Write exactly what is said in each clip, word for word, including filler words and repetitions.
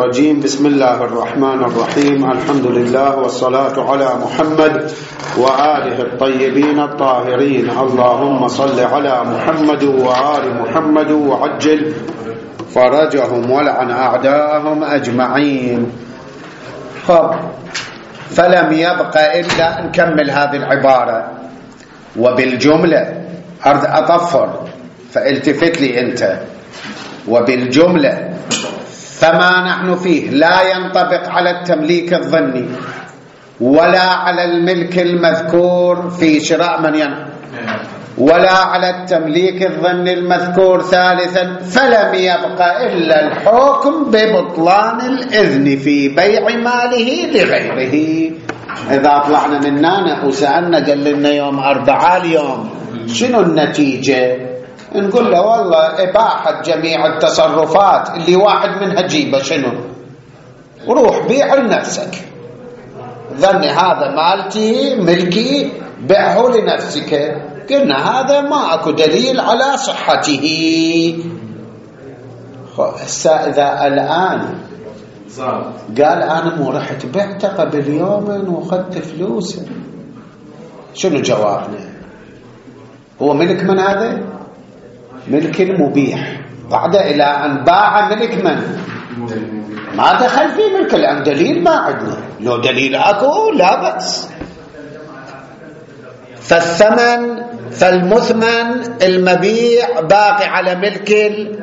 الرجيم. بسم الله الرحمن الرحيم. الحمد لله والصلاة على محمد وآله الطيبين الطاهرين. اللهم صل على محمد وآل محمد وعجل فرجهم ولعن أعداءهم أجمعين. خب، فلم يبق إلا أن نكمل هذه العبارة. وبالجملة أرد أطفر فالتفت لي أنت. وبالجملة فما نحن فيه لا ينطبق على التمليك الظني ولا على الملك المذكور في شراء من ين ولا على التمليك الظني المذكور ثالثا. فلم يبق إلا الحكم ببطلان الإذن في بيع ماله لغيره. إذا طلعنا من هنا وسألنا قال لنا يوم أربعة اليوم شنو النتيجة؟ نقول له والله إباحة جميع التصرفات اللي واحد منها جيبه شنو؟ روح بيع لنفسك. ظني هذا مالتي ملكي بيعه لنفسك. قلنا هذا ما أكو دليل على صحته. إذا الآن قال أنا مو رحت بعت قبل يوم وأخذت فلوس، شنو جوابنا؟ هو ملك من هذا؟ ملك المبيح. بعد إلى أن باع ملك من؟ ما دخل في ملك، لأن دليل ما عندنا. لو دليل أكو لا بأس. فالثمن فالمثمن المبيع باقي على ملك ال...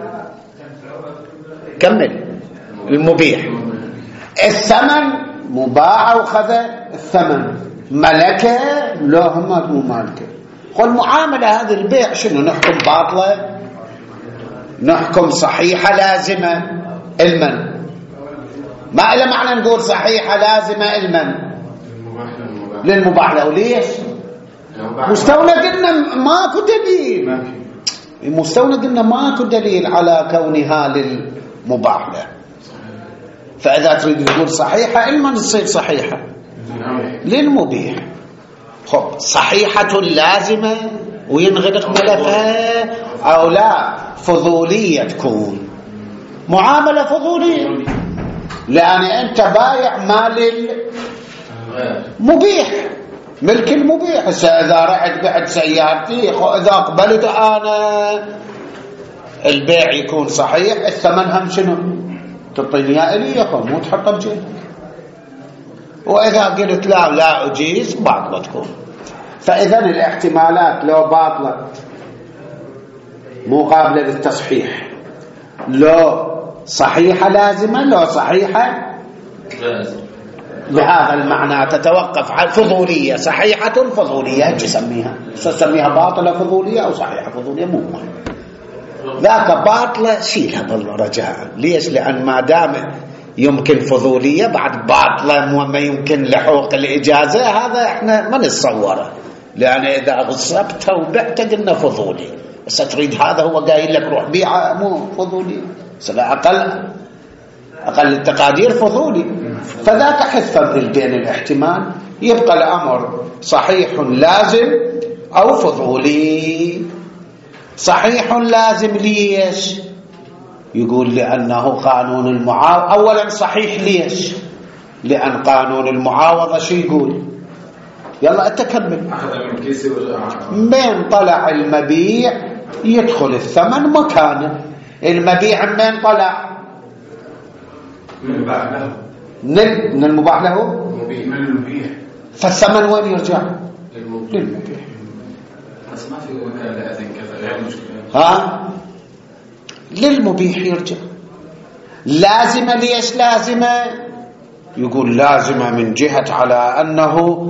كمل المبيح. الثمن مباع وخذ الثمن ملكه لا هم مو مالكه. قل معاملة هذه البيع شنو؟ نحكم باطلة؟ نحكم صحيحة لازمة؟ المن ما إلا معنى نقول صحيحة لازمة المن للمباح له. ليش؟ مستوى قلنا ماكو دليل. مستوى قلنا ماكو دليل على كونها للمباح له. فإذا تريد تقول صحيحة المن تصير صحيحة للمبيح. خب، صحيحة لازمة وينغلق ملفها أو لا؟ فضولية تكون معاملة فضولية، لأن أنت بايع مال المبيح ملك المبيح. إذا رحت بعد سيارتي إذا قبلت أنا البيع يكون صحيح، الثمن هم شنو؟ تعطيني يا إلي يا مو تحطه بجيبك. وإذا قلت لا لا أجيز باطلة تكون. فإذا الاحتمالات لو باطلة مقابلة للتصحيح، لو صحيحة لازمة لو صحيحة بهذا المعنى تتوقف على فضولية. صحيحة فضولية تسميها تسميها باطلة فضولية أو صحيحة فضولية مو مهم. ذاك باطلة شيلها بالرجاء. ليش؟ لأن ما دام يمكن فضولية بعد باطلة وما يمكن لحوق الإجازة، هذا احنا ما نتصوره. لأن إذا غصبتها وبعتها قلنا فضولي، بس تريد هذا هو قايل لك روح بيعه مو فضولي، سلا أقل أقل التقادير فضولي. فذاك حثا بين الاحتمال يبقى الأمر صحيح لازم أو فضولي. صحيح لازم ليش؟ يقول لأنه قانون المعاوضة. أولا صحيح ليش؟ لأن قانون المعاوضة شو يقول؟ يلا أتكمل. من طلع المبيع يدخل الثمن مكانه. المبيع من طلع؟ من المباح له. من المباح له؟ من المبيع. فالثمن وين يرجع؟ للمبيع. بس ما في وكالة أذن كذا يعني مشكلة. ها؟ للمبيح يرجع. لازمة ليش لازمة؟ يقول لازمة من جهة على أنه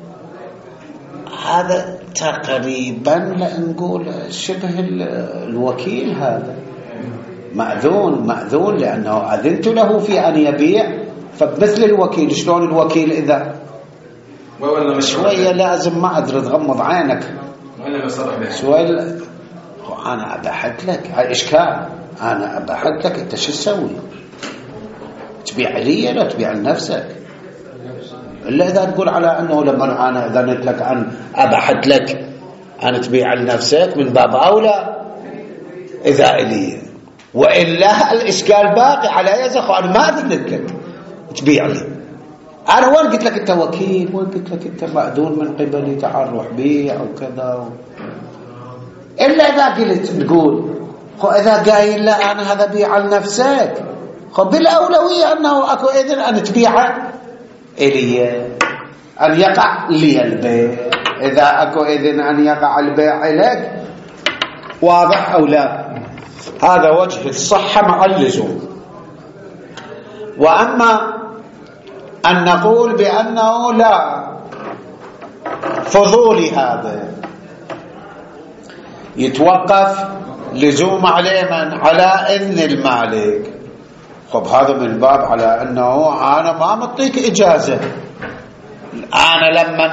هذا تقريبا لنقول شبه الوكيل. هذا مأذون مأذون لأنه أذنت له في أن يبيع. فبمثل الوكيل. شلون الوكيل إذا شوية لازم ما أدري تغمض عينك شوية. أنا أبحث لك إشكال. أنا أبحث لك أنت شو تسوي؟ تبيع لي لا تبيع لنفسك؟ إلا إذا تقول على أنه لما أنا أذنت لك أن أبحث لك أن تبيع لنفسك من باب أولى إذا إلي. وإلا الإشكال باقي على يزخ. أنا ما أذنت لك تبيع لي، أنا وين قلت لك أنت وكيل، وين قلت لك أنت مأذون من قبلي تعال روح بيع أو كذا و... إلا إذا قلت تقول خو إذا قايل لا أنا هذا بيع لنفسك، خو بالأولوية أنه أكو إذن أن تبيع إلي، أن يقع لي البيع. إذا أكو إذن أن يقع البيع إليك، واضح أو لا؟ هذا وجه الصحة مع اللزوم. وأما أن نقول بأنه لا فضولي هذا يتوقف لزوم عليه من على إذن المالك، طب هذا من باب على أنه أنا ما مطيك إجازة، أنا لما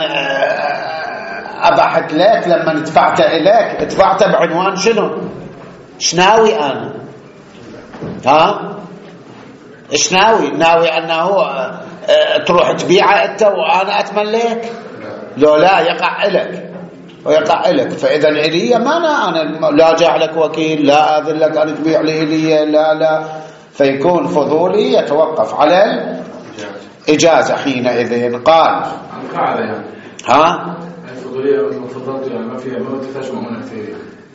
أبحت لك لما دفعت إليك دفعت بعنوان شنو؟ شناوي أنا؟ ها؟ شناوي؟ ناوي أنه تروح تبيعه أنت وأنا أتملك؟ لو لا يقع إلك ويقع إلك. فإذا إلي ما أنا, أنا لا جعلك وكيل، لا أذن لك أن تبيع لي إلي، لا لا، فيكون فضولي يتوقف على الإجازة حينئذ. قال ها الفضولية المفضلة يعني ما فيها ما تحتاج مؤونة كثير.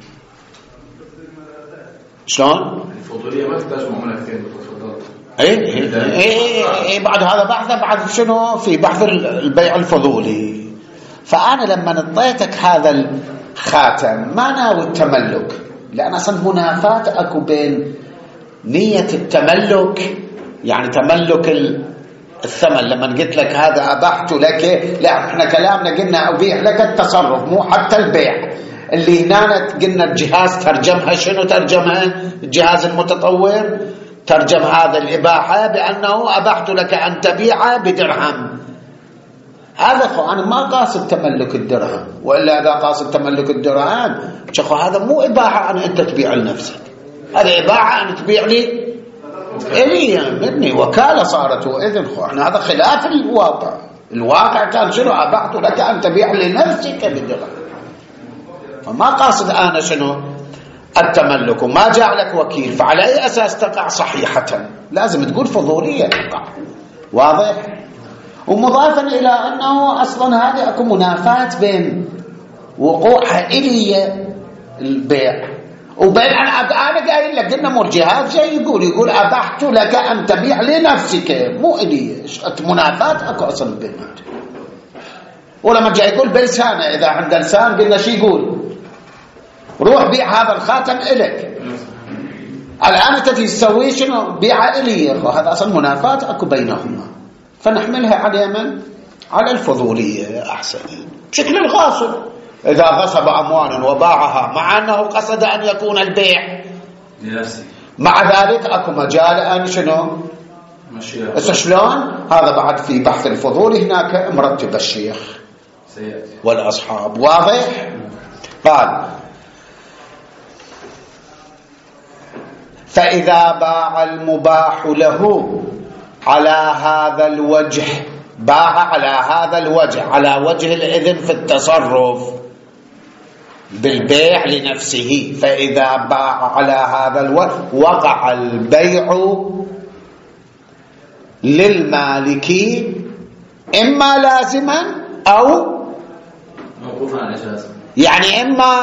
شلون؟ الفضولية ما تحتاج مؤونة كثير تفضلت. اي اي اي بعد هذا بحث بعد شنو في بحث البيع الفضولي. فأنا لما نطيتك هذا الخاتم ما ناوي التملك، لأن أصلا منافاة أكو بين نية التملك، يعني تملك الثمن. لما قلت لك هذا أبحت لك، لا احنا كلامنا قلنا أبيح لك التصرف مو حتى البيع. اللي هنا قلنا الجهاز ترجمها شنو؟ ترجمها الجهاز المتطور ترجم هذا الإباحة بأنه أبحت لك أن تبيع بدرهم. هذا خو أنا ما قاصد تملك الدرهم، وإلا إذا قاصد تملك الدرهم شخو هذا مو إباحة أن أنت تبيع لنفسك، هذا إباحة أن تبيع لي إلي مني، وكالة صارت. وإذن خو احنا هذا خلاف الواقع. الواقع كان شنو؟ أبحت لك أن تبيع لنفسك بدرهم، فما قاصد أنا شنو؟ التملك، وما جعلك وكيل. فعلى أي أساس تقع صحيحة؟ لازم تقول فضولية تقع. واضح؟ ومضافا إلى أنه أصلا هذه أكو منافاة بين وقوعها إلي البيع وبين أن أنا قايل لك قلنا مرجئات جاي يقول يقول أبحت لك أن تبيع لنفسك مو إلي. منافاة أكو أصلا بينات. ولما جاي يقول بلسانه، إذا عند لسان قلنا شي يقول روح بيع هذا الخاتم إلك، الآن تجي تسوي شنو؟ بيع إلي. هذا أصلا منافاة أكو بينهما، فنحملها على من؟ على الفضولية أحسن. بشكل الغاصب إذا غصب أموالا وباعها مع أنه قصد أن يكون البيع لنفسه، مع ذلك أكو مجال أن شنو؟ شلون؟ هذا بعد في بحث الفضول هناك مرتب الشيخ والأصحاب. واضح؟ قال فإذا باع المباح له على هذا الوجه، باع على هذا الوجه، على وجه الإذن في التصرف بالبيع لنفسه، فإذا باع على هذا الوجه وقع البيع للمالك إما لازما أو موقوفا على إجازة، يعني إما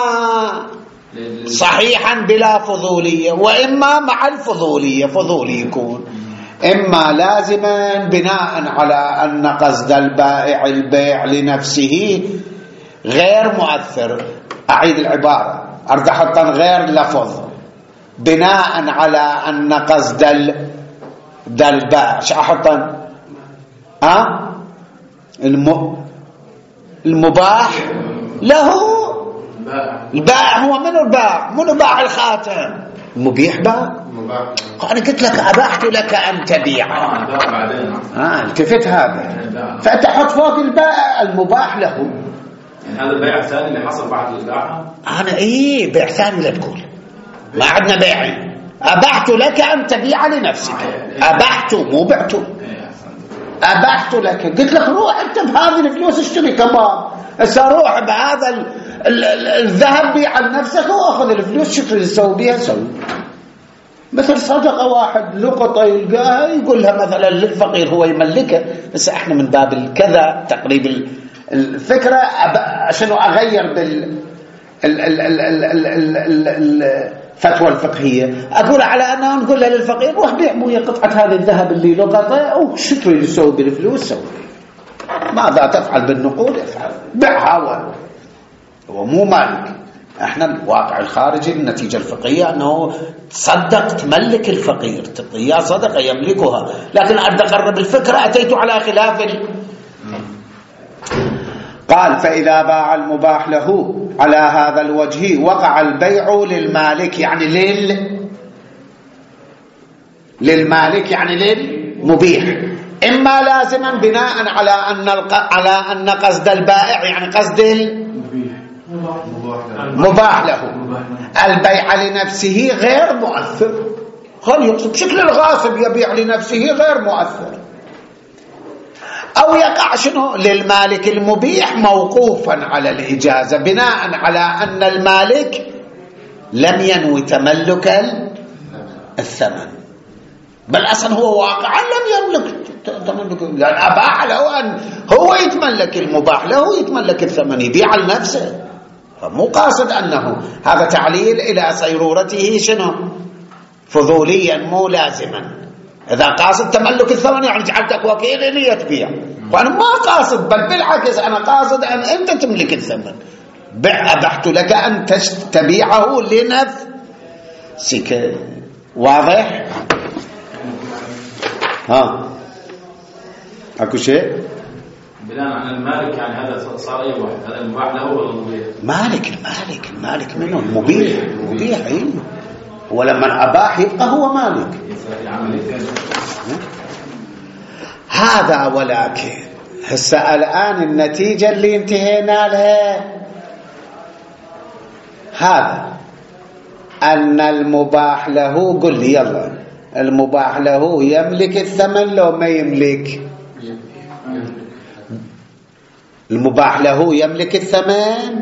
صحيحا بلا فضولية وإما مع الفضولية. فضولي يكون إما لازما بناء على أن قصد البائع البيع لنفسه غير مؤثر. أعيد العبارة أريد أحط غير لفظ، بناء على أن قصد البائع شو أحط؟ ها الم... المباح له. البائع هو منو البائع؟ منو باع الخاتم؟ المبيح باع. أنا قلت لك أباحت لك أن تبيع، ها التفت هذا، فأنت حط فوق البائع المباح له. يعني هذا البيع الثاني اللي حصل بعد البيع. أنا إيه بيع ثاني لا تقول، ما عندنا بيعين. أباحت لك أن تبيع لنفسك، أباحت مو بعت. أباحت لك، قلت لك روح أنت بهذه الفلوس اشتري كباب، هسه روح بهذا الذهب بيع لنفسك وأخذ الفلوس، شكرا تسوي بيها سوي. مثل صدقة واحد لقطة يلقاها يقولها مثلا للفقير هو يملكه، بس احنا من باب الكذا تقريب الفكرة عشان أغير بال الفتوى الفقهية، أقول على أنه نقولها للفقير روح بيع موية قطعة هذا الذهب اللي لقطه أو شتري اللي سوي بالفلوس سوي، ماذا تفعل بالنقود افعل بيعها، هو مو مالك. احنا الواقع الخارجي النتيجة الفقهية أنه تصدق تملك الفقير تعطيه صدقة يملكها، لكن أرد أقرب الفكرة أتيت على خلاف ال... قال فإذا باع المباح له على هذا الوجه وقع البيع للمالك، يعني لل للمالك يعني للمبيح، إما لازما بناء على أن الق... على أن قصد البائع يعني قصد المباح له، البيع لنفسه غير مؤثر، خل يقصد بشكل الغاصب يبيع لنفسه غير مؤثر، أو يقع شنو للمالك المبيح موقوفا على الإجازة بناء على أن المالك لم ينوي تملك الثمن، بل أصلا هو واقعا لم يملك تملك، لأن أباح له أن هو يتملك المباح له يتملك الثمن يبيع لنفسه، فمو قاصد أنه هذا تعليل إلى صيرورته شنو فضوليا مو لازما. إذا قاصد تملك الثمن يعني جعلتك وكيل إلي تبيع، وأنا ما قاصد بل بالعكس أنا قاصد أن أنت تملك الثمن، بع أبحت لك أن تبيعه لنفسك. واضح؟ ها أكو شيء؟ بناء على المالك يعني هذا صار أي واحد، هذا المباح له ولا المبيح؟ مالك المالك المالك منه المبيح المبيح أيه، ولما أباح يبقى هو مالك هذا. ولكن هسه الآن النتيجة اللي انتهينا لها هذا أن المباح له، قل لي يلا المباح له يملك الثمن لو ما يملك؟ المباح له يملك الثمن،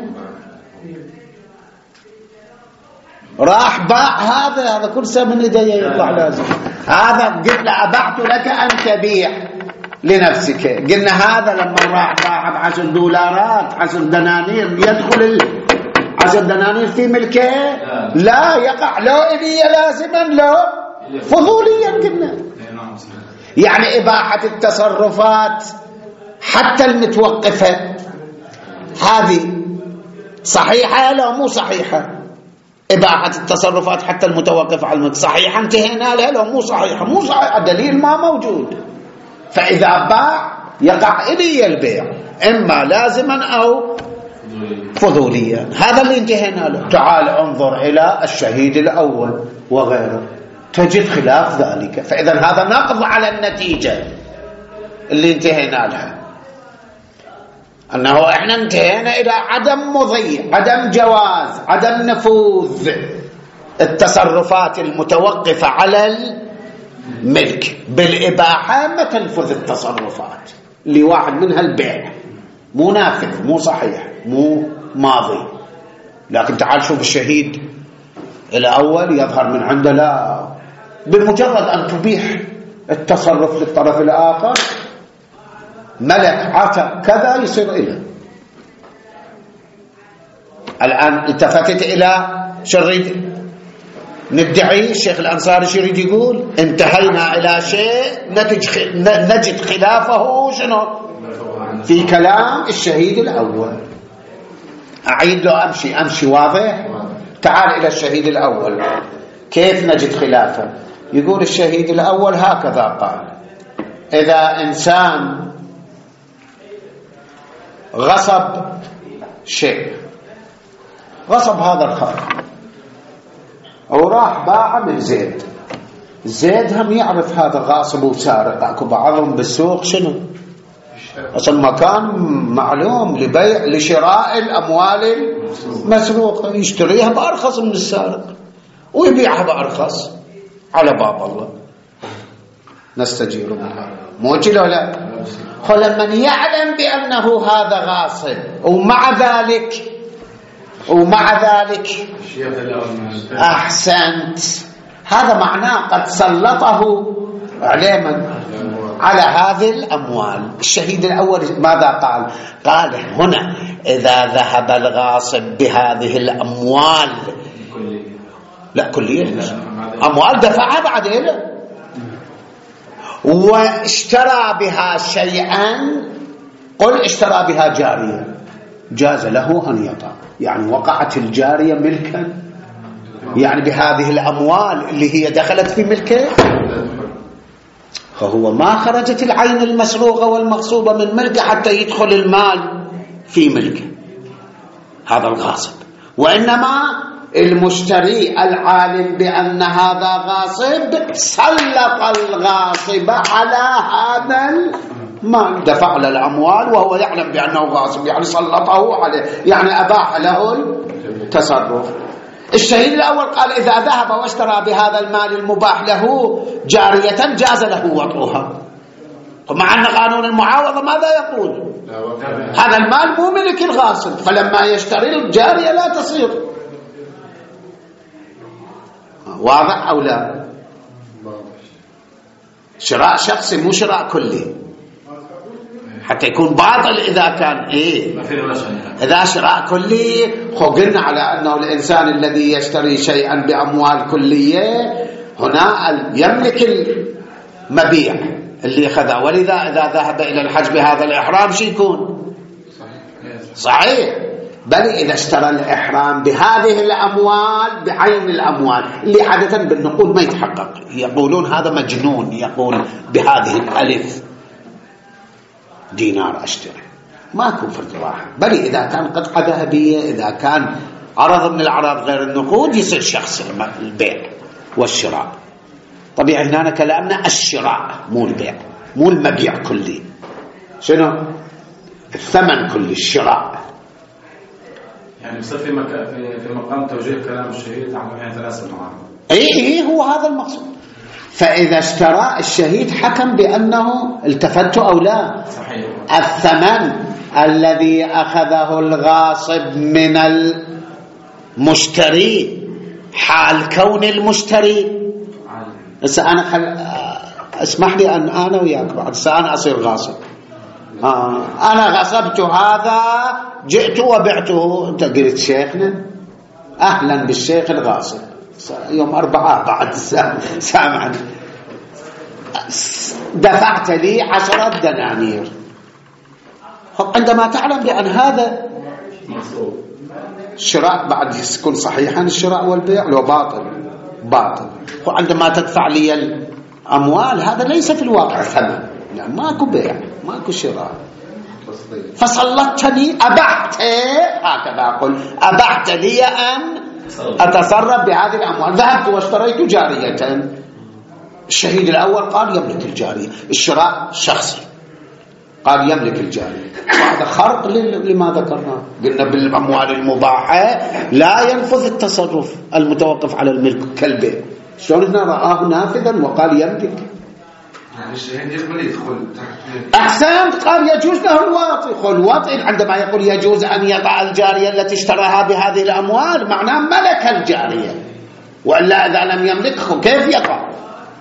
راح باع هذا هذا كل سنة من يديه يطلع لازم، هذا قلت له أبعت لك أن تبيع لنفسك، قلنا هذا لما راح باع بعشر دولارات عشر دنانير يدخل عشر دنانير في ملكه؟ لا يقع لو إلي لازما لو فضوليا قلنا، يعني إباحة التصرفات حتى المتوقفة هذه صحيحة لو مو صحيحة؟ إباحة التصرفات حتى المتوقفة على الملك صحيحة انتهينا لها لو مو صحيحة؟ مو صحيحة، دليل ما موجود. فإذا باع يقع إلي البيع إما لازما أو فضوليا، هذا اللي انتهينا له. تعال انظر إلى الشهيد الأول وغيره تجد خلاف ذلك، فإذا هذا نقض على النتيجة اللي انتهينا لها، أنه إحنا انتهينا إلى عدم مضي عدم جواز عدم نفوذ التصرفات المتوقفة على الملك، بالإباحة ما تنفذ التصرفات اللي واحد منها البيع، مو نافذ مو صحيح مو ماضي. لكن تعال شوف الشهيد الأول يظهر من عنده لا، بمجرد أن تبيح التصرف للطرف الآخر ملك عطى كذا يصير إله. الآن التفتت إلى شريد ندعي الشيخ الأنصاري شريد يقول انتهينا إلى شيء نجد خلافه شنو في كلام الشهيد الأول. أعيد له أمشي أمشي واضح. تعال إلى الشهيد الأول كيف نجد خلافه؟ يقول الشهيد الأول هكذا قال: إذا إنسان غصب شيء، غصب هذا الخارج وراح باع من زيد، زيد هم يعرف هذا غاصب وسارق، اكو بعضهم بالسوق شنو اصلا مكان معلوم لبيع لشراء الاموال المسروقه، يشتريها بارخص من السارق ويبيعها بارخص على باب الله. نستجير منها موجه له لا؟ فلما يعلم بانه هذا غاصب ومع ذلك ومع ذلك احسنت هذا معناه قد سلطه عليه من؟ على هذه الأموال. الشهيد الأول ماذا قال؟ قال هنا إذا ذهب الغاصب بهذه الأموال، لا كلية، أموال دفعها بعدين واشترى بها شيئا، قل اشترى بها جارية، جاز له أن يطأ، يعني وقعت الجارية ملكا، يعني بهذه الأموال اللي هي دخلت في ملكه، فهو ما خرجت العين المسروقة والمغصوبة من ملكه حتى يدخل المال في ملكه، هذا الغاصب. وإنما المشتري العالم بأن هذا غاصب سلط الغاصب على هذا المال، دفع له الأموال وهو يعلم بأنه غاصب، يعني سلطه عليه، يعني أباح له التصرف. الشهيد الأول قال إذا ذهب واشترى بهذا المال المباح له جارية جاز له وطئها، مع أن قانون المعاوضة ماذا يقول؟ هذا المال مو ملك الغاصب، فلما يشتري الجارية لا تصير. واضح أو لا؟ شراء شخصي مو شراء كلي حتى يكون باطل. إذا كان إيه إذا شراء كلي قلنا على أنه الإنسان الذي يشتري شيئا بأموال كلية هنا يملك المبيع اللي أخذه، ولذا إذا ذهب إلى الحج بهذا الإحرام شو يكون؟ صحيح. بل إذا اشترى الإحرام بهذه الأموال بعين الأموال اللي عادة بالنقود ما يتحقق، يقولون هذا مجنون يقول بهذه الألف دينار أشتري، ما يكون فرد واحد. بل إذا كان قطعة ذهبية، إذا كان عرض من الأعراض غير النقود يصير شخص البيع والشراء. طبيعي هنا كلامنا الشراء مو البيع، مو المبيع كلي، شنو الثمن كلي، الشراء. يعني يصير في مكان في في مقام توجيه كلام الشهيد عن يعني ثلاثة معاه. اي اي هو هذا المقصود. فإذا اشترى الشهيد حكم بأنه التفت أو لا. صحيح. الثمن الذي أخذه الغاصب من المشتري حال كون المشتري. بس أنا خل... اسمح لي أن أنا وياك بعد أنا أصير غاصب. آه. أنا غصبت هذا، جئت وبعته، أنت قلت شيخنا أهلا بالشيخ الغاصب، يوم أربعة بعد سامعني، دفعت لي عشرة دنانير. عندما تعلم بأن هذا الشراء بعد يكون صحيحا، الشراء والبيع لو باطل باطل، وعندما تدفع لي الأموال هذا ليس في الواقع ثمن، يعني ماكو بيع ماكو شراء، فسلطتني أبحت، هكذا أقول أبحت لي أن أتصرف بهذه الأموال. ذهبت واشتريت جارية، الشهيد الأول قال يملك الجارية، الشراء شخصي قال يملك الجارية. هذا خرق لما ذكرناه، قلنا بالأموال المباحة لا ينفذ التصرف المتوقف على الملك كالبيع. شلون هنا رآه نافذا وقال يملك؟ يعني الشهيد يقبل يدخل أحسنت، قال يجوز له الواطئ. قل الواطئ عندما يقول يجوز أن يطع الجارية التي اشتراها بهذه الأموال معناه ملك الجارية، وإلا إذا لم يملكه كيف يقع؟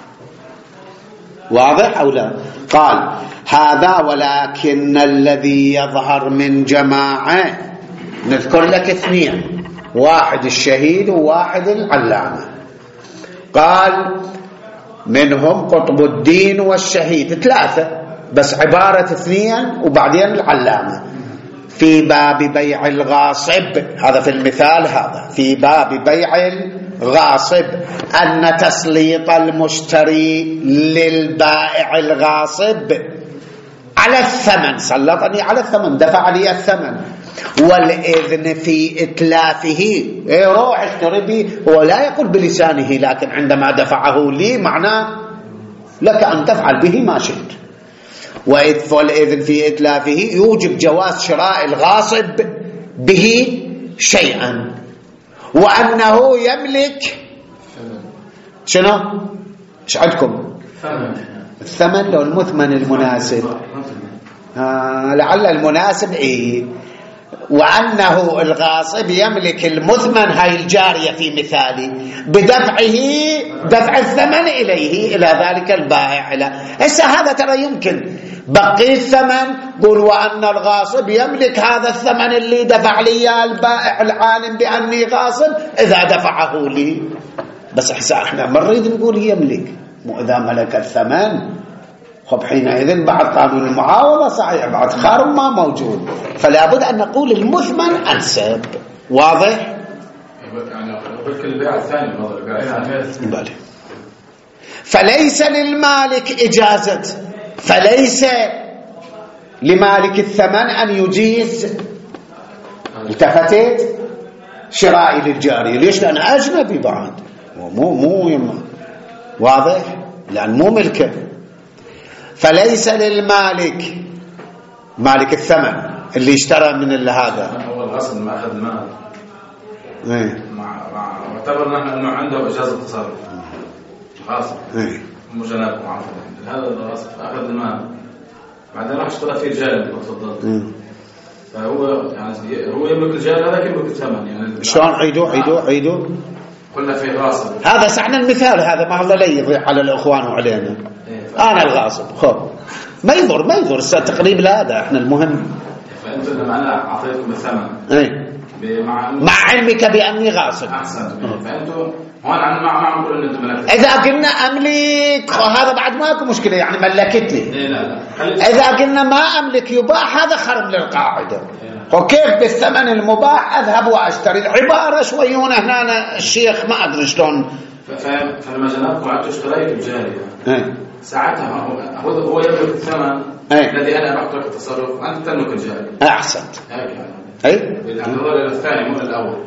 واضح أو لا؟ قال هذا ولكن الذي يظهر من جماعة، نذكر لك اثنين، واحد الشهيد وواحد العلامة. قال منهم قطب الدين والشهيد، ثلاثة بس عبارة اثنين وبعدين العلامة. في باب بيع الغاصب، هذا في المثال، هذا في باب بيع الغاصب أن تسليط المشتري للبائع الغاصب على الثمن، سلطني على الثمن، دفع لي الثمن، والإذن في إتلافه، إيه روح اشتري به، هو لا يقول بلسانه، لكن عندما دفعه لي معناه لك أن تفعل به ما شئت. والإذن في إتلافه يوجب جواز شراء الغاصب به شيئا، وأنه يملك شنو؟ ايش عندكم؟ الثمن لو المثمن المناسب. آه لعل المناسب ايه وأنه الغاصب يملك المثمن، هاي الجارية في مثالي، بدفعه دفع الثمن إليه إلى ذلك البائع له. هسه هذا ترى يمكن بقي الثمن، قول وأن الغاصب يملك هذا الثمن اللي دفع لي البائع العالم بأني غاصب إذا دفعه لي، بس احنا ما نريد نقول يملك، مو إذا ملك الثمن خب حينئذ بعد قانون المعاوضة صحيح بعد خارم ما موجود، فلا بد أن نقول المثمن أنسب. واضح؟ يعني بلك البيع الثاني بالي. فليس للمالك إجازة، فليس لمالك الثمن أن يجيز التفتت شرائي للجارية. ليش؟ لأن أجنبي بعد، مو مو يما. واضح؟ لأن مو ملكه. فليس للمالك مالك الثمن اللي اشترى من هذا، هو الغصب ما أخذ المال، ايه مع مع اعتبر نحن انه عنده اجازه تصرف غاصب، ايه مو جناب معرفه هذا الغاصب اخذ المال بعدين راح اشترى فيه جاري اللي تفضلت، فهو يعني هو يملك الجاري هذا يملك الثمن. يعني شلون؟ عيدوا عيدوا عيدوا قلنا فيه غاصب، هذا سعنا المثال هذا ما الله لا يضيع على الاخوان وعلينا. إيه انا الغاصب خب ما يضر ما يضر التقريب هذا احنا المهم. فانت لما انا اعطيتكم الثمن ايه مع مع علمك باني غاصب، احسن، فانتم هون عن مع مع نقول ان انتم ملكت. اذا قلنا املك هذا بعد ماكو مشكله، يعني ملكت لي. إيه لا لا. اذا قلنا ما املك يباح هذا خرم للقاعده. وكيف بالثمن المباح اذهب واشتري؟ العباره شوي هنا هنا الشيخ ما ادري شلون. فلما جنابكم عدتوا اشتريتوا الجاريه ايه ساعتها هو هو يملك الثمن ايه؟ الذي انا بعطيك التصرف وانت تملك الجاريه. احسنت. هيك يعني اي بالنظر الى الثاني مو الاول.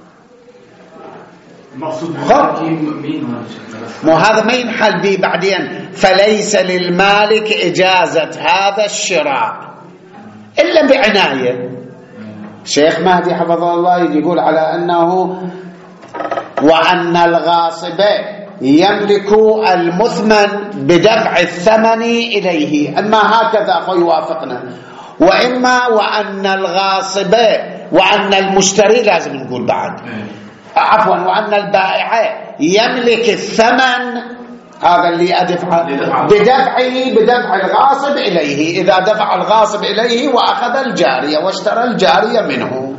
المقصود مين؟ مو هذا ما ينحل به بعدين. فليس للمالك إجازة هذا الشراء إلا بعناية. شيخ مهدي حفظه الله يقول على أنه وأن الغاصب يملك المثمن بدفع الثمن إليه، أما هكذا فيوافقنا، وإما وأن الغاصب وأن المشتري لازم نقول بعد عفوا وأن البائع يملك الثمن هذا اللي أدفعه بدفعه بدفع الغاصب إليه، إذا دفع الغاصب إليه وأخذ الجارية واشترى الجارية منه.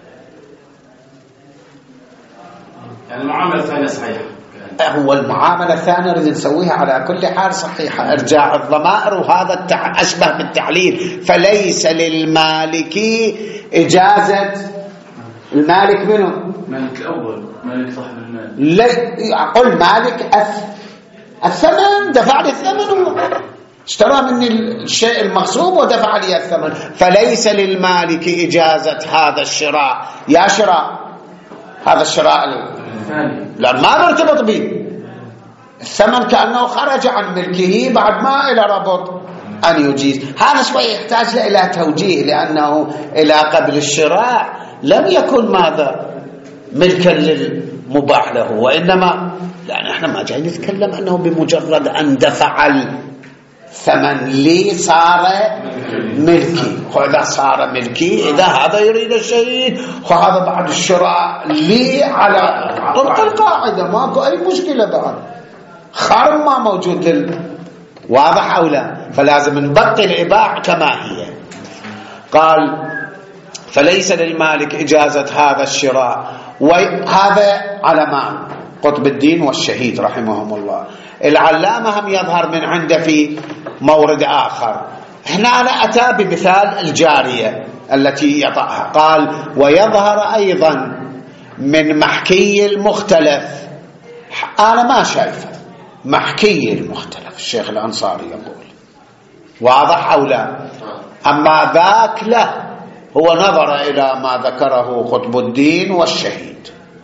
يعني المعاملة الثانية صحيحة. هو المعاملة الثانية نريد نسويها على كل حال صحيحة، إرجاع الضمائر، وهذا التع... أشبه بالتعليل. فليس للمالك إجازة المالك منه مالك الأول، مالك صاحب المال. لا قل مالك الثمن، دفع لي الثمن، اشترى مني الشيء المغصوب ودفع لي الثمن. فليس للمالك إجازة هذا الشراء، يا شراء هذا الشراء الثاني لأن ما مرتبط به الثمن، كأنه خرج عن ملكه بعد ما إلى ربط أن يجيز. هذا شوي يحتاج إلى توجيه، لأنه إلى قبل الشراء لم يكن ماذا ملكا للمباح له، وإنما لأن احنا ما جاي نتكلم أنه بمجرد أن دفع الثمن لي صار ملكي. وإذا صار ملكي إذا هذا يريد الشيء وهذا بعد الشراء لي على طبق القاعدة ماكو أي مشكلة، بعد خرم ما موجود لل واضح أو لا؟ فلازم نبقي الإباحة كما هي. قال فليس للمالك إجازة هذا الشراء، وهذا علماء قطب الدين والشهيد رحمهم الله. العلامة هم يظهر من عنده في مورد آخر. هنا أنا أتى بمثال الجارية التي يطأها، قال ويظهر أيضا من محكي المختلف. أنا ما شايفه محكي المختلف، الشيخ الأنصاري يقول واضح أو لا؟ أما ذاك لا، هو نظر إلى ما ذكره قطب الدين والشهيد.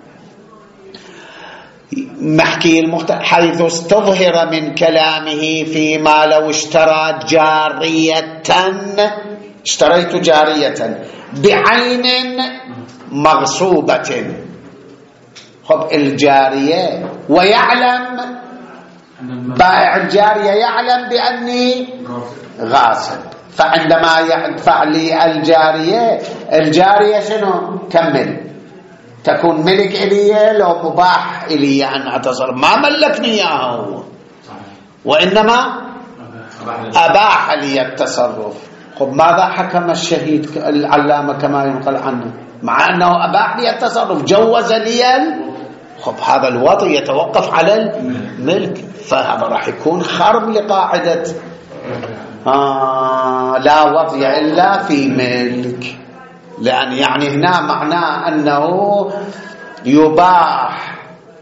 محكي المختلف حيث استظهر من كلامه فيما لو اشترى جارية، اشتريت جارية بعين مغصوبة، خب الجارية ويعلم بائع الجارية يعلم بأني غاصب، فعندما يدفع لي الجارية، الجارية شنو؟ كمل، تكون ملك إلي لو مباح إلي أن أتصرف، ما ملكني إياها هو، وإنما أباح لي التصرف. خب ماذا حكم الشهيد العلامة كما ينقل عنه؟ مع أنه أباح لي التصرف، جوز لي. خب هذا الوضع يتوقف على الملك، فهذا راح يكون خرم لقاعدة آه لا وضع إلا في ملك، لأن يعني هنا معناه أنه يباح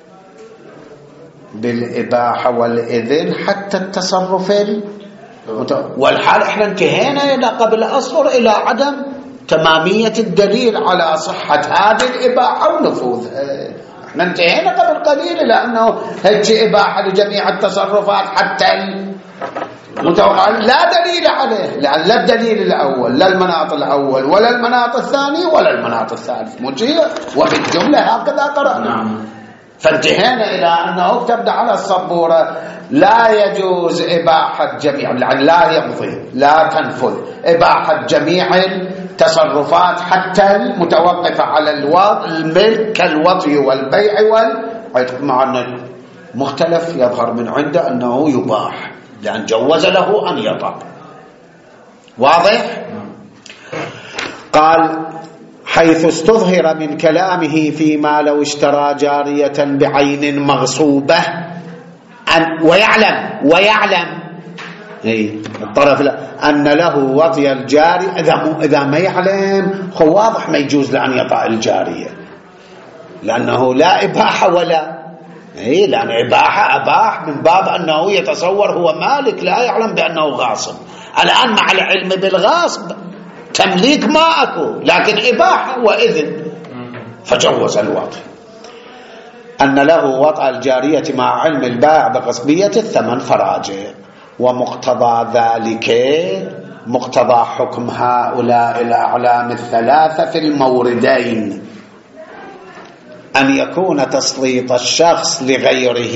بالإباحة والإذن حتى التصرف، والحال احنا انتهينا إلى قبل أسطر إلى عدم تمامية الدليل على صحة هذه الإباحة ونفوذها. احنا انتهينا قبل قليل إلى أنه هيك إباحة لجميع التصرفات حتى المتوقع، لا دليل عليه، لأن لا الدليل الأول لا المناط الأول ولا المناط الثاني ولا المناط الثالث مجيء، وفي الجملة هكذا قرأنا. فانتهينا إلى أنه تبدأ على السبورة لا يجوز إباحة جميع، يعني لا يمضي لا تنفذ إباحة جميع التصرفات حتى المتوقفة على الملك كالوطي والبيع والعتق، مع أن مختلف يظهر من عنده أنه يباح لأن جوز له أن يطأ. واضح؟ قال حيث استظهر من كلامه فيما لو اشترى جارية بعين مغصوبة أن ويعلم ويعلم أي الطرف لا أن له وطي الجاري، إذا إذا ما يعلم هو واضح ما يجوز لأن يطأ الجارية، لأنه لا إباحة ولا إيه، لأن إباحة أباح من باب أنه يتصور هو مالك لا يعلم بأنه غاصب. الآن مع العلم بالغاصب تمليك ما أكو، لكن إباحة وإذن، فجوز الوطء. أن له وطأ الجارية مع علم البائع بغصبية الثمن فراجع، ومقتضى ذلك مقتضى حكم هؤلاء الأعلام الثلاثة في الموردين أن يكون تسليط الشخص لغيره،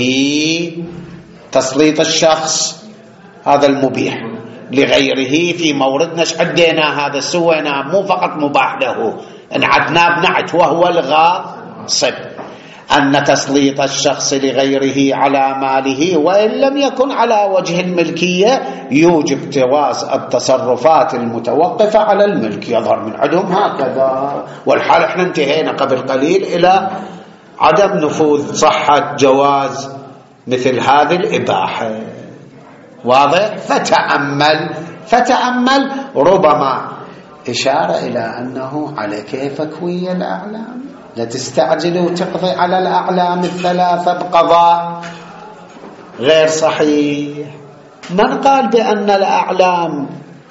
تسليط الشخص هذا المبيح لغيره في مورد نش عدينا هذا سوينا، مو فقط مباح له انعدنا بنعت وهو الغاصب، أن تسليط الشخص لغيره على ماله وإن لم يكن على وجه الملكية يوجب جواز التصرفات المتوقفة على الملك، يظهر من عندهم هكذا. والحال احنا انتهينا قبل قليل إلى عدم نفوذ صحة جواز مثل هذه الإباحة. واضح؟ فتأمل فتأمل ربما إشارة إلى أنه على كيفك ويا الأعلام، لا تستعجل وتقضي على الأعلام الثلاثة بقضاء غير صحيح. من قال بأن الأعلام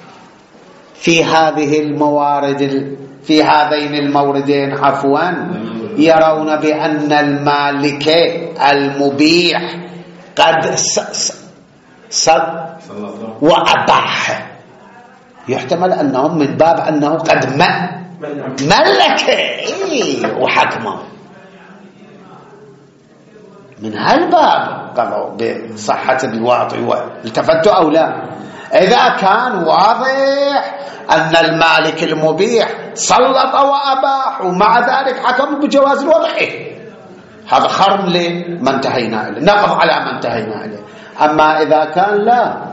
في هذه الموارد في هذين الموردين عفوا يرون بأن المالك المبيح قد صد وأباح، يحتمل أنهم من باب أنه قد ملك إيه وحكمه، من هالباب قالوا بصحة الواطي. والتفتوا أو لا؟ إذا كان واضح أن المالك المبيح سلط وأباح ومع ذلك حكموا بجواز الوضع، هذا خرم لما انتهينا إليه، نقف على ما انتهينا إليه. أما إذا كان لا،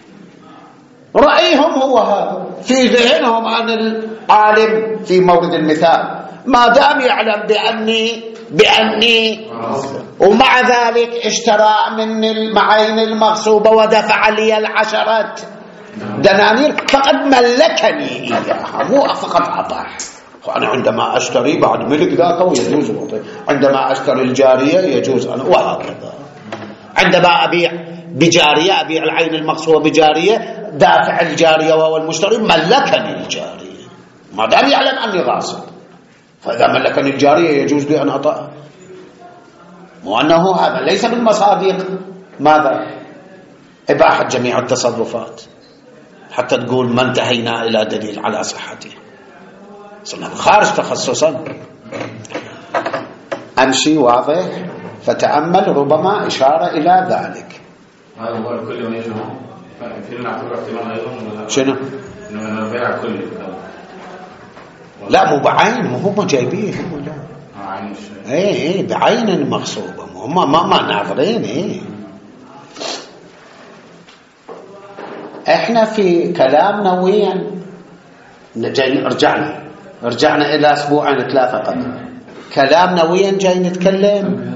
رأيهم هو هذا في ذهنهم عن العالم في مورد المثال، ما دام يعلم بأني بأني ومع ذلك اشترى من المعين المغصوبة ودفع لي العشرة دنانير فقد ملكني إياها، مو فقط أباح. وأنا عندما أشتري بعد ملك ذاك يجوز وطي، عندما أشتري الجارية يجوز أنا، وهكذا. عندما أبيع بجارية أبيع العين المغصوبة بجارية، دافع الجارية وهو المشتري ملكني الجارية ما دام يعلم أني غاصب، فإذا ملكني الجارية يجوز لي أن أطأ. وأنه هذا ليس من مصادق ماذا؟ إباحة جميع التصرفات، حتى تقول ما انتهينا إلى دليل على صحته، صرنا خارج تخصصا. أمشي واضح؟ فتأمل ربما إشارة إلى ذلك. هذا هو الكل يجمع في نعتبر احتمال أيضا شنو؟ إنه بيع كلي لا مو بعين، مو هم جايبين هم لا عين ايه ايه بعين المغصوبة، هم ما ما ناظرين. ايه احنا في كلام نويا جاي رجعنا رجعنا الى اسبوعين ثلاثة قبل كلام نويا جاي نتكلم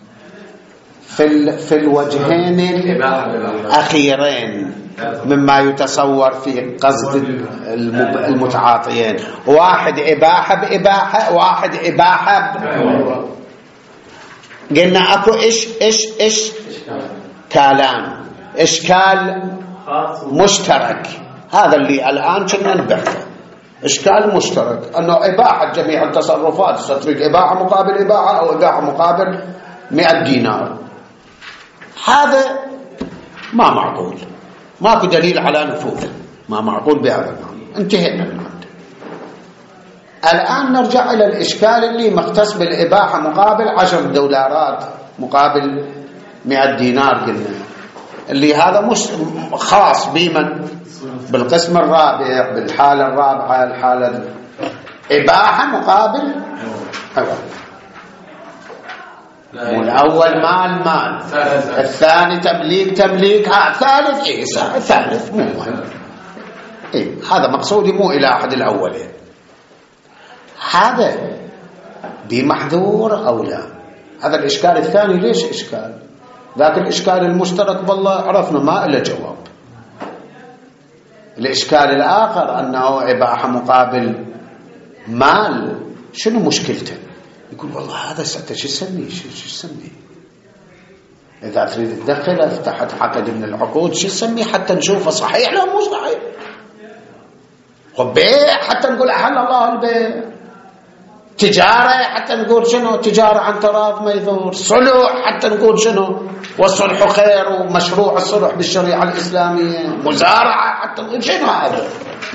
في في الوجهين الاخيرين مما يتصور في قصد المتعاطيين، واحد إباحة بإباحة، واحد إباحة ب... قلنا أكو إيش إيش إيش كلام إشكال مشترك، هذا اللي الآن كنا نبحثه، إشكال مشترك أنه إباحة جميع التصرفات، ستريد إباحة مقابل إباحة أو إباحة مقابل مئة دينار، هذا ما معقول، ماكو دليل على نفوذه، ما معقول بهذا المعنى، انتهينا من عنده. الآن نرجع إلى الإشكال اللي مختص بالإباحة مقابل عشر دولارات مقابل مئة دينار قلنا، اللي هذا مش خاص بمن بالقسم الرابع بالحالة الرابعة، الحالة إباحة مقابل أيوة. والأول مال مال، الثاني تمليك تمليك، ها الثالث إيه الثالث مو مهم. إيه هذا مقصودي مو إلى أحد الأولين، هذا بمحذور أو لا؟ هذا الإشكال الثاني ليش إشكال؟ ذاك الإشكال المشترك بالله عرفنا ما إلا جواب. الإشكال الآخر أنه إباحة مقابل مال، شنو مشكلته؟ يقول والله هذا سأنت شو تسميه شو تسميه إذا تريد تدخله تحت عقد من العقود شو تسميه حتى نشوفه صحيح لا مو صحيح، بيع حتى نقول أحل الله البيع، تجارة حتى نقول شنو تجارة عن تراض ما يضر، صلح حتى نقول شنو والصلح خير ومشروع الصلح بالشريعة الإسلامية، مزارعة حتى نقول شنو هذا.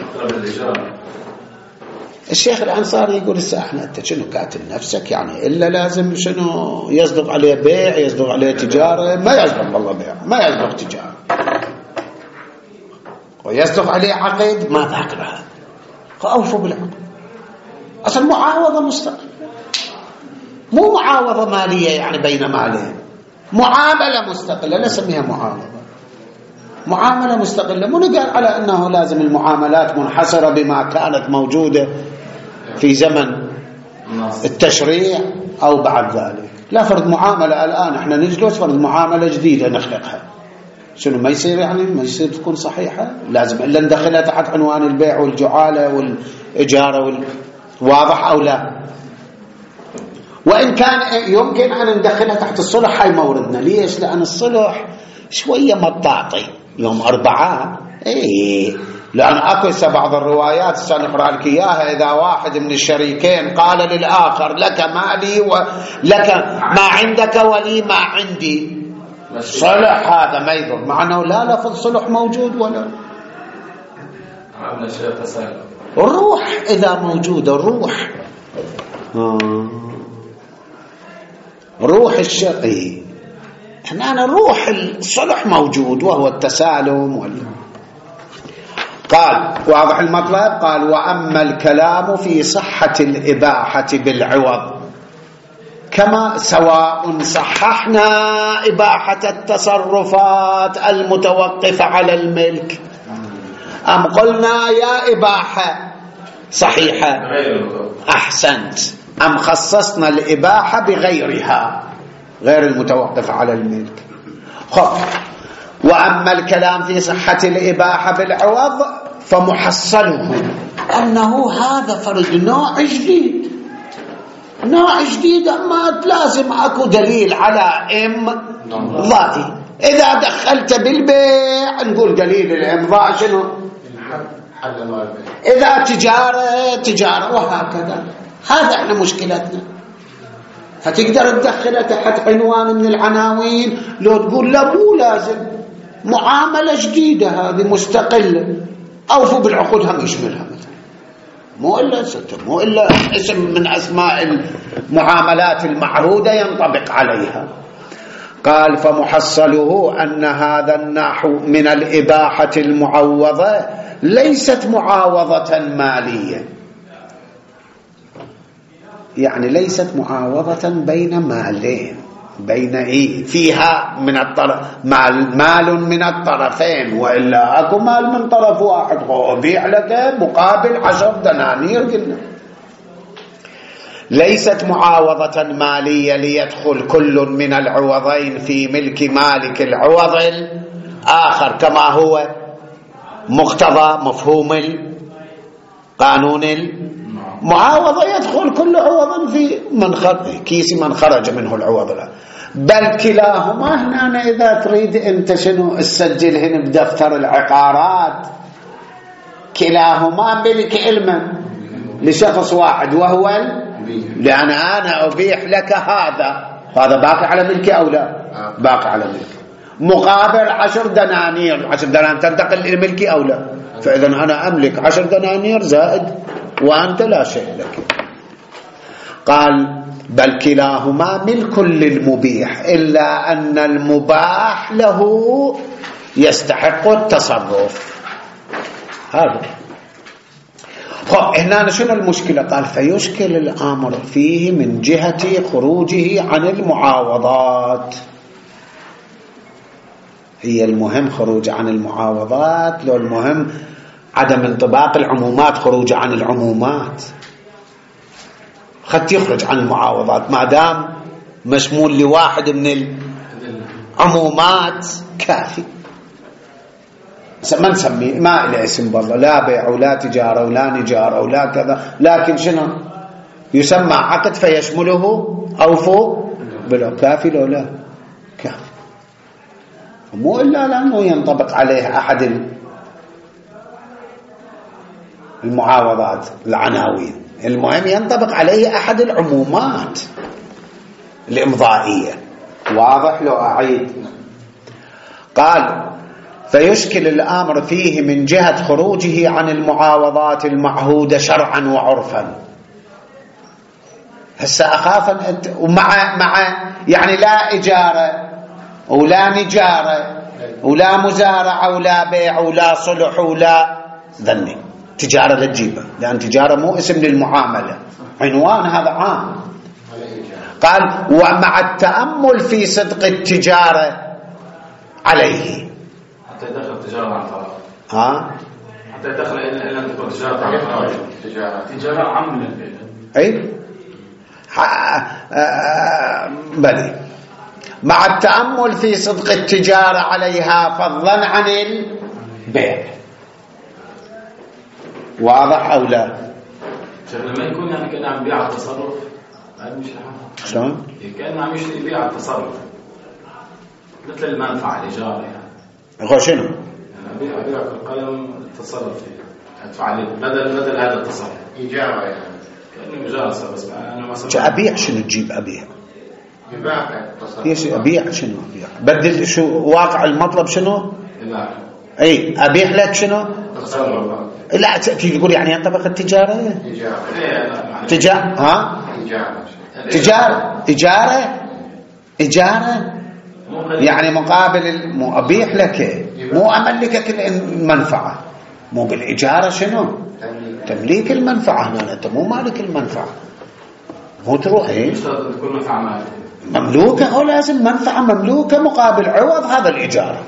الشيخ الأنصاري يقول الساعة احنا انت شنو كاتب نفسك يعني إلا لازم شنو يصدق عليه بيع يصدق عليه تجارة، ما يصدق والله بيع ما يصدق تجارة، ويصدق عليه عقد ما ذاكر هذا، فأوفوا بالعقد. أصلا معاوضة مستقلة، مو معاوضة مالية يعني بين مالين، معاملة مستقلة، لا نسميها معاوضة، معاملة مستقلة. مو قال على أنه لازم المعاملات منحصرة بما كانت موجودة في زمن التشريع أو بعد ذلك، لا فرض معاملة الآن احنا نجلس فرض معاملة جديدة نخلقها، شنو ما يصير يعني ما يصير تكون صحيحة، لازم إلا ندخلها تحت عنوان البيع والجعالة والإجارة وال... واضح أو لا؟ وإن كان يمكن أن ندخلها تحت الصلح، هاي موردنا. ليش؟ لأن الصلح شوية مطاطي يوم أربعاء، إيه لأن أكو بعض الروايات سنقرأ لك إياها، إذا واحد من الشريكين قال للآخر لك مالي ولك ما عندك ولي ما عندي، صلح هذا ما يضر، مع أنه لا لفظ صلح موجود ولا الروح إذا موجودة، الروح آه. روح الشرعي احنا أنا روح الصلح موجود وهو التسالم وال... قال واضح المطلب. قال وأما الكلام في صحة الإباحة بالعوض كما سواء صححنا إباحة التصرفات المتوقفة على الملك أم قلنا يا إباحة صحيحة أحسنت، أم خصصنا الإباحة بغيرها غير المتوقف على الملك. خب وأما الكلام في صحة الإباحة بالعوض فمحصله أنه هذا فرض نوع جديد، نوع جديد أما لازم أكو دليل على إمضائه. إذا دخلت بالبيع نقول دليل الإمضاء شنو؟ إذا تجارة تجارة وهكذا. هذا احنا مشكلتنا. فتقدر تدخلها تحت عنوان من العناوين، لو تقول لا مو لازم، معاملة جديدة هذه مستقلة، أوفوا بالعقود هم يشملها مثلا، مو إلا ستة مو إلا اسم من أسماء المعاملات المعهودة ينطبق عليها. قال فمحصله أن هذا النحو من الإباحة المعوضة ليست معاوضة مالية، يعني ليست معاوضة بين مالين، بين إيه فيها من الطرف مال, مال من الطرفين، وإلا أكو مال من طرف واحد أبيع لك مقابل عشر دنانير. قلنا ليست معاوضة مالية ليدخل كل من العوضين في ملك مالك العوض الآخر كما هو مقتضى مفهوم القانون المعاوضة، يدخل كل عوض في من خرج كيس من خرج منه العوض له. بل كلاهما هنا إذا تريد أنت شنو تسجل هنا بدفتر العقارات، كلاهما ملك علما لشخص واحد، وهو لأن أنا أبيح لك هذا، هذا باقي على ملكي أو لا؟ باقي على ملكي، مقابل عشر دنانير، عشر دنانير تنتقل إلى ملكي أو لا؟ فإذا أنا أملك عشر دنانير زائد وأنت لا شيء لك. قال بل كلاهما ملك للمبيح، إلا أن المباح له يستحق التصرف. هذا هنا شنو المشكلة؟ قال فيشكل الأمر فيه من جهة خروجه عن المعاوضات. هي المهم خروج عن المعاوضات، لو المهم عدم انطباق العمومات، خروج عن العمومات. خد يخرج عن المعاوضات ما دام مشمول لواحد من العمومات كافي. ما نسميه ما له اسم والله، لا بيع ولا تجارة ولا نجارة ولا كذا، لكن شنو يسمى عقد فيشمله أوفو بلا كافي لو لا كافي، مو إلا لأنه ينطبق عليه أحد المعاوضات العناوين، المهم ينطبق عليه أحد العمومات الإمضائية. واضح لو أعيد؟ قال فيشكل الأمر فيه من جهة خروجه عن المعاوضات المعهودة شرعا وعرفا. هسه أخاف أن ومع مع يعني لا إجارة ولا نجارة ولا مزارعة ولا بيع ولا صلح ولا ذني، تجارة لا تجيبها، لأن تجارة مو اسم للمعاملة، عنوان هذا عام. قال ومع التأمل في صدق التجارة عليه، حتى يدخل التجارة عن طرف، ها حتى يدخل إلا أن تكون تجارة عن طرف، تجارة تجارة عامة. أي بلي مع التأمل في صدق التجارة عليها فضلا عن البيع. واضح أو لا؟ لما يكون يعني كأنه عم بيع التصرف، هذا مش الحق. شلون؟ كأنه عم يشتري بيع التصرف مثل المنفعة الإيجار يعني. هو شنو؟ يعني أبيع أبيع في القلم التصرف فيه، أدفع لي بدل بدل هذا التصرف. إيجار يعني. كأنه إيجار بس أنا مثلا. أبيع شنو تجيب أبيع؟ يبيع التصرف. ليش أبيع شنو أبيع؟ بدل شو واقع المطلب شنو؟ لا. أي أبيع لك شنو؟ تصرف. لا تيجي تقول يعني ينطبق التجارة؟ تجارة. تجارة ها؟ تجارة إجارة إجارة يعني مقابل مو أبيح لك، مو أملكك المنفعة، مو بالإجارة شنو؟ تمليك المنفعة. هنا أنت مو مالك المنفعة، مو تروح إيه؟ تكون منفعة مملوكة، أو لازم منفعة مملوكة مقابل عوض، هذا الإجارة.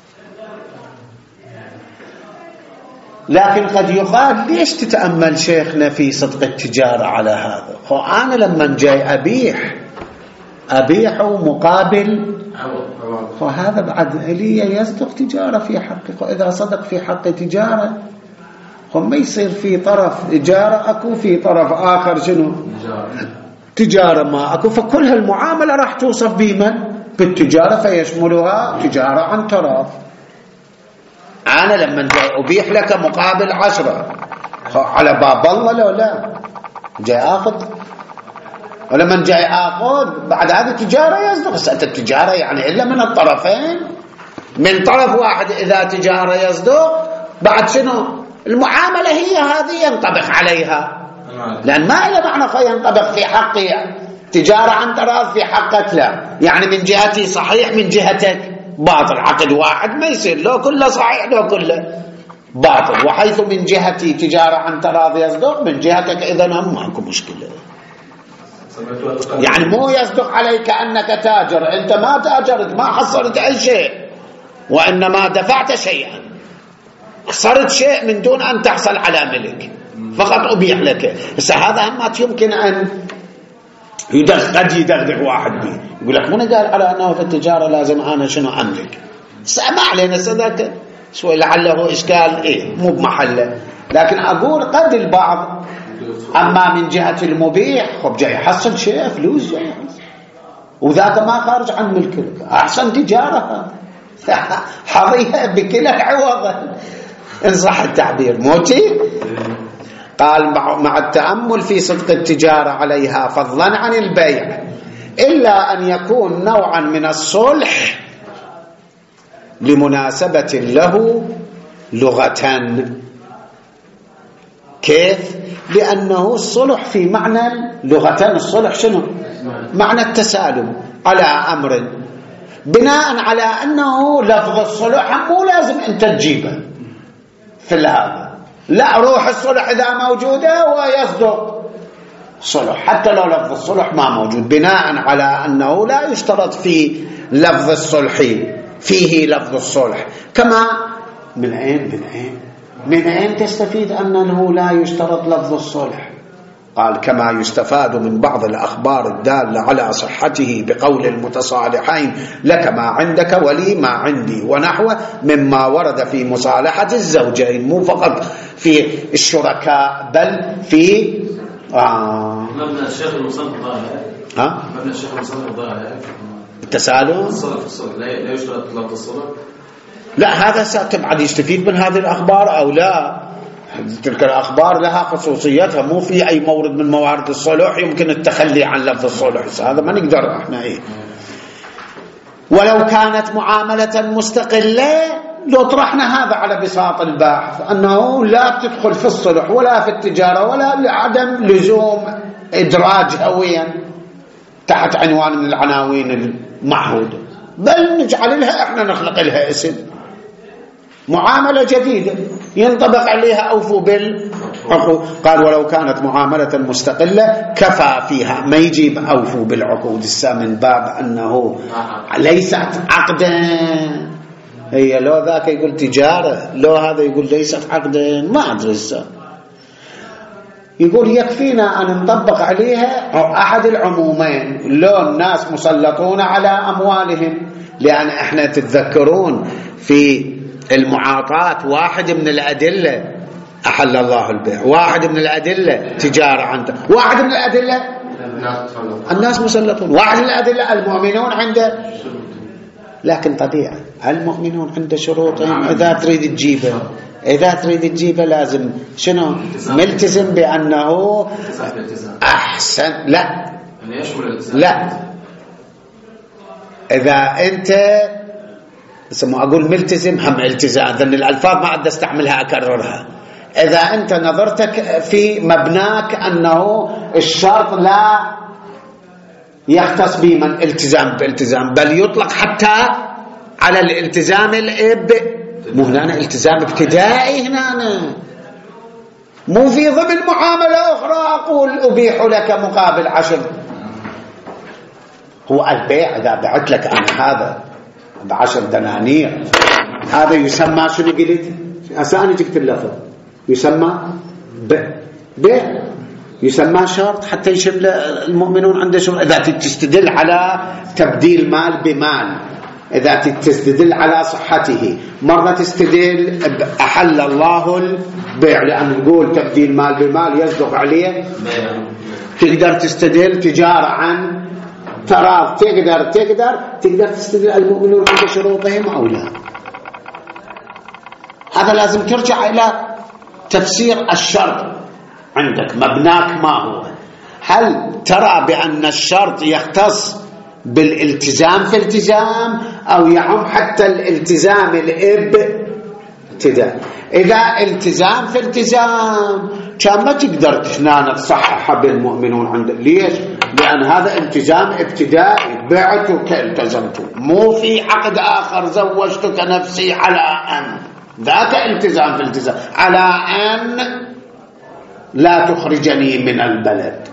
لكن قد يقال ليش تتأمل شيخنا في صدق التجارة على هذا؟ هو أنا لما جاي أبيح أبيحه مقابل وهذا بعد لي يصدق تجارة في حقك، وإذا صدق في حق تجارة هم يصير في طرف إجارة أكو، في طرف آخر شنو تجارة ما أكو، فكل هالمعاملة راح توصف بمن؟ بالتجارة، فيشملها تجارة عن طرف. أنا لما جاي أبيح لك مقابل عشرة على باب الله لو لا جاي أخذ، ولما جاي أخذ بعد هذه التجارة يصدق. بس أنت التجارة يعني إلا من الطرفين، من طرف واحد إذا تجارة يصدق بعد شنو المعاملة هي هذه ينطبق عليها، لأن ما إلى معنى ينطبق في حقي تجارة عن تراض في حقك لا، يعني من جهتي صحيح من جهتك باطل. عقد واحد ما يصير لو كله صحيح لو كله باطل. وحيث من جهتي تجارة عن تراض يصدق، من جهتك إذن هم ماكو مشكلة. يعني مو يصدق عليك أنك تاجر، أنت ما تاجرت، ما حصلت أي شيء، وإنما دفعت شيئا، خسرت شيء من دون أن تحصل على ملك، فقط أبيح لك. بس هذا ما يمكن أن يدغ قد يدغدغ واحد به، يقول لك من قال على أنه في التجارة لازم أنا شنو أملك. ما علينا صدق شوي لعله إشكال إيه مو بمحله. لكن أقول قد البعض أما من جهة المبيح خب جاي يحصل شيء فلوس جاي، وذاك ما خارج عن ملكك، أحسن تجارة حظيها بكلك عوضا إن صح التعبير. موتي قال مع التأمل في صدق التجارة عليها فضلا عن البيع، إلا أن يكون نوعا من الصلح لمناسبة له لغة. كيف؟ لأنه الصلح في معنى لغة الصلح شنو؟ معنى التسالم على أمر، بناء على أنه لفظ الصلح مو لازم أنت تجيبه في هذا، لا، روح الصلح إذا موجودة ويصدق صلح حتى لو لفظ الصلح ما موجود، بناء على أنه لا يشترط في لفظ الصلح فيه لفظ الصلح. كما من أين من أين من أين تستفيد أنه لا يشترط لفظ الصلح؟ قال كما يستفاد من بعض الأخبار الدالة على صحته بقول المتصالحين لك ما عندك ولي ما عندي، ونحوه مما ورد في مصالحة الزوجين، مو فقط في الشركاء بل في آه مبنى الشيخ المصنف ها مبنى الشيخ المصنف التسالم لا يشترط لفظ الصلح. لا، هذا سأتبعد يستفيد من هذه الأخبار أو لا. تلك الأخبار لها خصوصيتها، مو في أي مورد من موارد الصلح يمكن التخلي عن لفظ الصلح، هذا ما نقدر احنا ايه. ولو كانت معاملة مستقلة لو طرحنا هذا على بساط الباحث أنه لا تدخل في الصلح ولا في التجارة ولا لعدم لزوم إدراج هويا تحت عنوان من العناوين المعهودة، بل نجعل لها احنا نخلق لها اسم معاملة جديدة ينطبق عليها أوفوا بالعقود. قال ولو كانت معاملة مستقلة كفى فيها، ما يجيب أوفوا بالعقود من باب أنه ليست عقدا. هي لو ذاك يقول تجارة، لو هذا يقول ليست عقدا، ما أدري. يقول يكفينا أن نطبق عليها أحد العمومين، لو الناس مسلطون على أموالهم، لأن احنا تتذكرون في المعاطاة واحد من الأدلة أحل الله البيع، واحد من الأدلة تجارة عنده، واحد من الأدلة الناس مسلطون، واحد من الأدلة المؤمنون عنده. لكن طبيعي المؤمنون عنده شروطهم، إذا تريد تجيبه إذا تريد تجيبه لازم شنو؟ ملتزم بأنه أحسن. لا لا، إذا أنت اسمه أقول ملتزم هم التزام، ذن الألفاظ ما عاد استعملها أكررها. إذا أنت نظرتك في مبناك أنه الشرط لا يختص بمن التزام بالتزام، بل يطلق حتى على الالتزام الإب، مو هنا التزام ابتدائي، هنا مو في ضمن معاملة أخرى أقول أبيح لك مقابل عشر. هو البيع إذا بعت لك أنا هذا بعشر دنانير، هذا يسمى شنو قلت؟ أسأني جبت اللفظ يسمى بيع، يسمى شرط حتى يشمل المؤمنون عنده شرط. إذا تستدل على تبديل مال بمال، إذا تستدل على صحته، مرة تستدل أحل الله البيع لأن نقول تبديل مال بمال يصدق عليه، تقدر تستدل تجارة عن تراض، تقدر تقدر تقدر تستدل المؤمنون عند شروطهم أو لا. هذا لازم ترجع إلى تفسير الشرط عندك، مبناك ما هو. هل ترى بأن الشرط يختص بالالتزام في التزام أو يعم حتى الالتزام الإب ابتداء. إذا التزام في التزام كان ما تقدر تشنان تصحح بالمؤمنون عنده. ليش؟ لأن هذا التزام ابتدائي، بعتك التزمت، مو في عقد آخر زوجتك نفسي على أن، ذاك التزام في التزام، على أن لا تخرجني من البلد،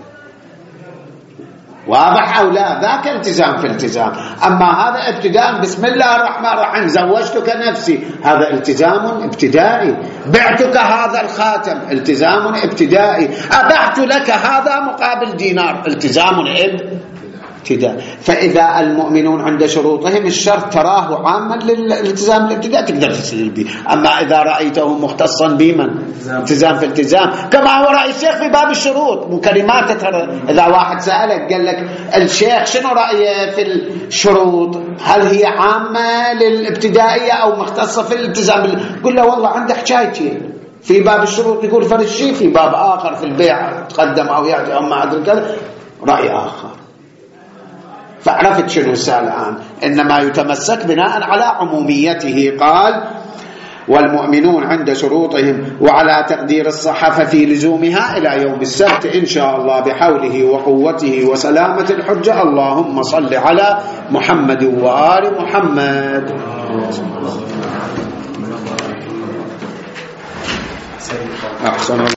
واضح أو لا؟ ذاك التزام في التزام. أما هذا ابتداء بسم الله الرحمن الرحيم زوجتك نفسي، هذا التزام ابتدائي. بعتك هذا الخاتم، التزام ابتدائي. أبعت لك هذا مقابل دينار، التزام ابتدائي. فإذا المؤمنون عند شروطهم الشرط تراه عاما للالتزام الابتدائي تقدر تستدل به. أما إذا رأيته مختصا بمن؟ التزام في التزام، كما هو رأي الشيخ في باب الشروط. مو كلمات ترى. إذا واحد سألك قال لك الشيخ شنو رأيه في الشروط، هل هي عامة للابتدائية أو مختصة في الالتزام، قل له والله عنده حكايتين في باب الشروط يقول فرد شيء، في باب آخر في البيع تقدم أو يأتي أو ما أدري كذا رأي آخر. فعرفت شنو السؤال الآن؟ إنما يتمسك بناء على عموميته. قال والمؤمنون عند شروطهم وعلى تقدير الصحة في لزومها إلى يوم السبت إن شاء الله بحوله وقوته وسلامة الحجة. اللهم صل على محمد وآل محمد. أحسن.